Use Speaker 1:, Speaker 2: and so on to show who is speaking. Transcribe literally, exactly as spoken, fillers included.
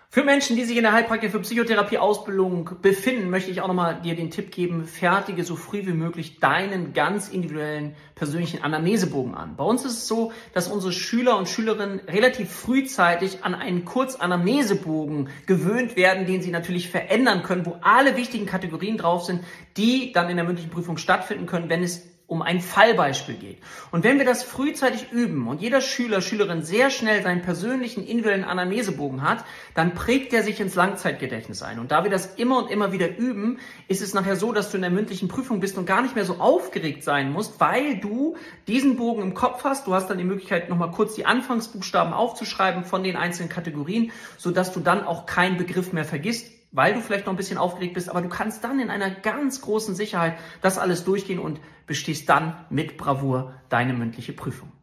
Speaker 1: Für Menschen, die sich in der Heilpraktiker für Psychotherapie-Ausbildung befinden, möchte ich auch nochmal dir den Tipp geben, fertige so früh wie möglich deinen ganz individuellen persönlichen Anamnesebogen an. Bei uns ist es so, dass unsere Schüler und Schülerinnen relativ frühzeitig an einen Kurzanamnesebogen gewöhnt werden, den sie natürlich verändern können, wo alle wichtigen Kategorien drauf sind, die dann in der mündlichen Prüfung stattfinden können, wenn es um ein Fallbeispiel geht. Und wenn wir das frühzeitig üben und jeder Schüler, Schülerin sehr schnell seinen persönlichen individuellen Anamnesebogen hat, dann prägt er sich ins Langzeitgedächtnis ein. Und da wir das immer und immer wieder üben, ist es nachher so, dass du in der mündlichen Prüfung bist und gar nicht mehr so aufgeregt sein musst, weil du diesen Bogen im Kopf hast. Du hast dann die Möglichkeit, nochmal kurz die Anfangsbuchstaben aufzuschreiben von den einzelnen Kategorien, sodass du dann auch keinen Begriff mehr vergisst, weil du vielleicht noch ein bisschen aufgeregt bist, aber du kannst dann in einer ganz großen Sicherheit das alles durchgehen und bestehst dann mit Bravour deine mündliche Prüfung.